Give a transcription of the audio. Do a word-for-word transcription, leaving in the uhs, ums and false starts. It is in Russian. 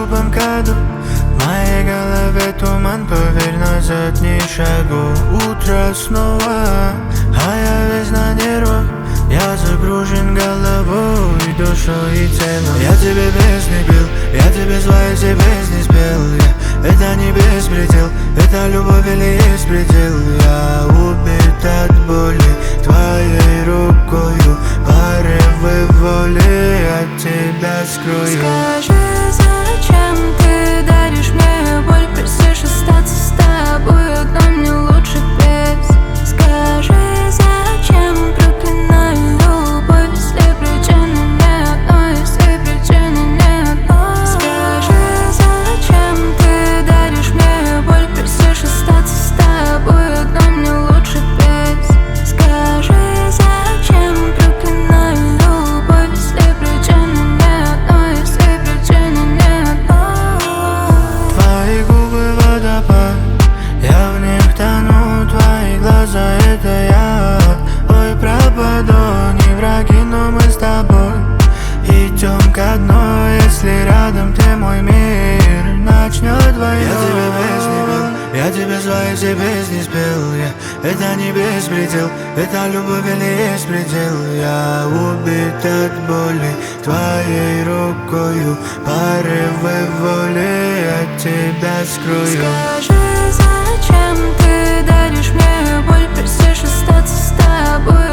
глупом году. В моей голове туман, поверь, назад ни шагу. Утро снова, а я весь на нервах. Я загружен головой, душой и телом. Я тебе песни пел, я тебе свои все песни спел. Я, это не беспредел, это любовь или есть предел. Я убит от боли твоей рукою, порывы воли от тебя скрою. Скажи, зачем ты даришь мне боль? Просишь остаться с тобой, но мне лучше без. Скажи, зачем проклинаю любовь, если причины не одной, если причины не одной? Скажи, зачем ты даришь мне боль? Просишь остаться с тобой, но мне лучше без. Скажи, зачем проклинаю любовь, если причины не одной, если причины не одной? Твои губы водопад, я в них тону, твои глаза это я. Ой, пропаду, не враги, но мы с тобой идем ко дну, если рядом ты, мой мир начнет войну. Я тебе песни пел, я тебе свои все песни спел. Я, это не беспредел, это любовь или есть предел. Я убит от боли твоей рукою, порывы воли от тебя скрою. Скажи, зачем ты даришь мне боль? Просишь остаться с тобой,